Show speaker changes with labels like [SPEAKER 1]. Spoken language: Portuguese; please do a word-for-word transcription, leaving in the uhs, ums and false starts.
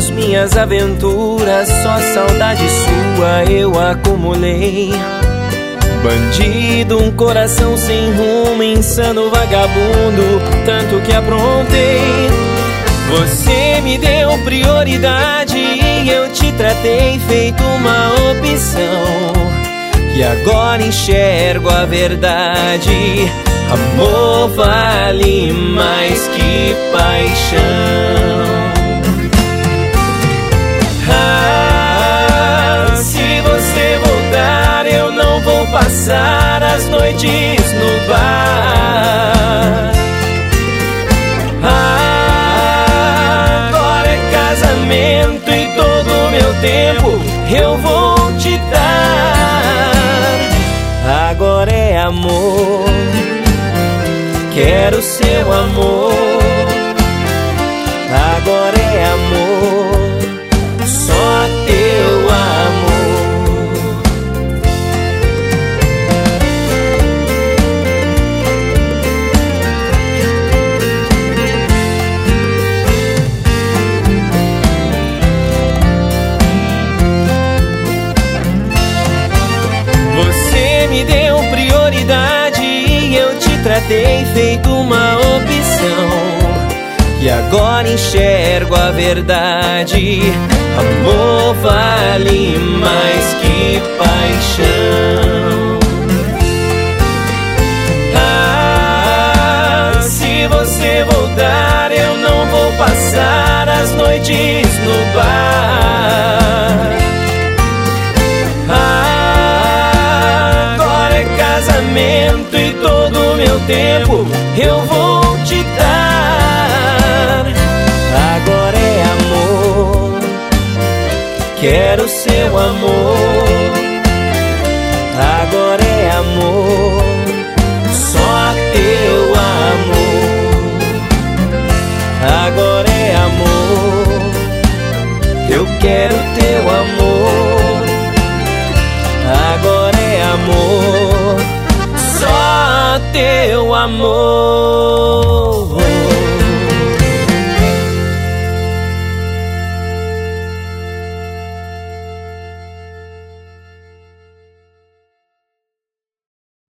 [SPEAKER 1] anos, minhas aventuras, só saudade sua eu acumulei. Bandido, um coração sem rumo, insano, vagabundo, tanto que aprontei. Você me deu prioridade e eu te tratei feito uma opção. E agora enxergo a verdade: amor vale mais que paixão. Ah, se você voltar, eu não vou passar as noites no bar. Ah, agora é casamento e todo o meu tempo eu vou te dar. Agora é amor, quero seu amor. Agora é amor, só teu amor. Você me deu prioridade e eu te tratei feito uma opção. E agora enxergo a verdade: amor vale mais que paixão. Ah, se você voltar, eu não vou passar as noites no bar. Ah, agora é casamento e todo o meu tempo eu vou te dar. Agora é amor, quero seu amor. Agora é amor, só teu amor. Agora é amor, eu quero teu amor. Agora é amor, só teu amor.